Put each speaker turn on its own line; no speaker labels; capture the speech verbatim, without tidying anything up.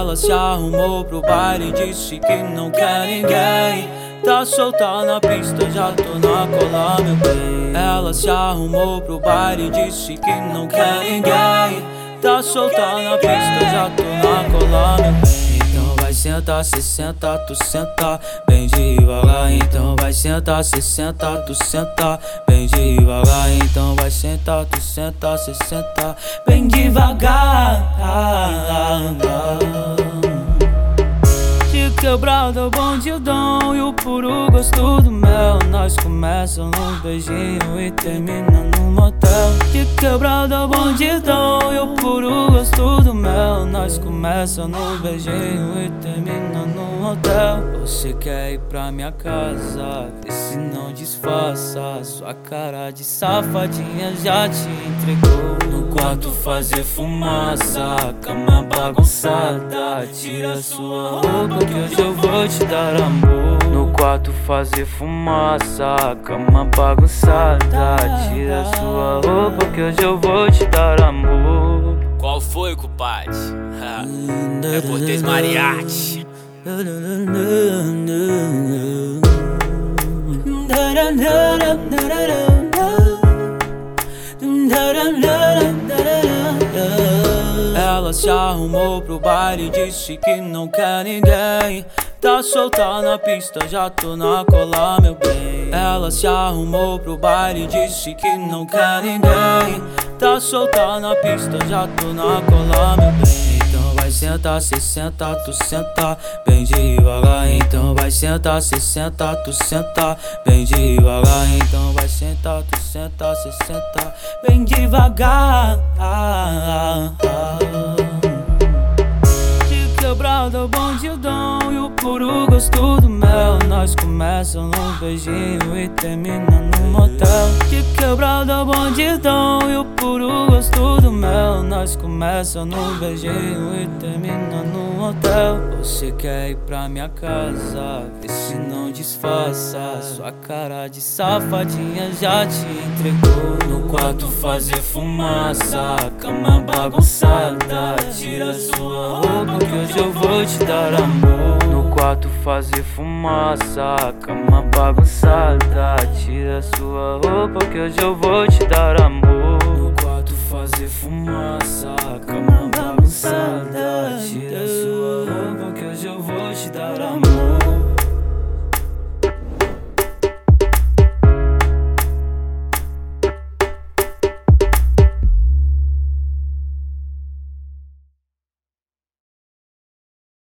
Ela se arrumou pro baile, disse que não quer ninguém. Tá solta na pista, já tô na cola, meu bem. Ela se arrumou pro baile, disse que não quer ninguém. Tá solta na pista, já tô na cola, meu bem. Então vai sentar, cê senta, tu senta bem devagar. Então vai sentar, cê senta, tu senta bem devagar. Então vai sentar, tu senta, cê senta bem devagar. De quebrada, o bandidão e o puro gosto do mel. Nós começa no beijinho e termina no motel. De quebrada, bandidão e o puro gosto do mel. Nós começa no beijinho e termina no motel. Você quer ir pra minha casa, vê se não disfarça. Sua cara de safadinha já te entregou. No quarto fazer fumaça, cama bagunçada. Tira sua roupa que hoje eu vou te dar amor. No quarto fazer fumaça, cama bagunçada. Tira sua roupa que hoje eu vou te dar amor.
Qual foi, compadre? É Cortez Mariachi.
Ela se arrumou pro baile, disse que não quer ninguém. Tá solta na pista, já tô na cola, meu bem. Ela se arrumou pro baile, disse que não quer ninguém. Tá solta na pista, já tô na cola, meu bem. Então vai sentar, cê senta, tu senta bem devagar. Então vai sentar, cê senta, tu senta bem devagar. Então vai sentar, tu senta, cê senta bem devagar. De quebrada, o bandidão e o puro gosto do mel. Nós começa no beijinho e termina no motel. De quebrada, bandidão e o puro gosto do mel. Nós começa no beijinho e termina no motel. Você quer ir pra minha casa, vê se não disfarça. Sua cara de safadinha já te entregou. No quarto fazer fumaça, cama bagunçada. Tira sua roupa que hoje eu vou te dar amor. No quarto fazer fumaça, cama bagunçada. Tira sua roupa que hoje eu vou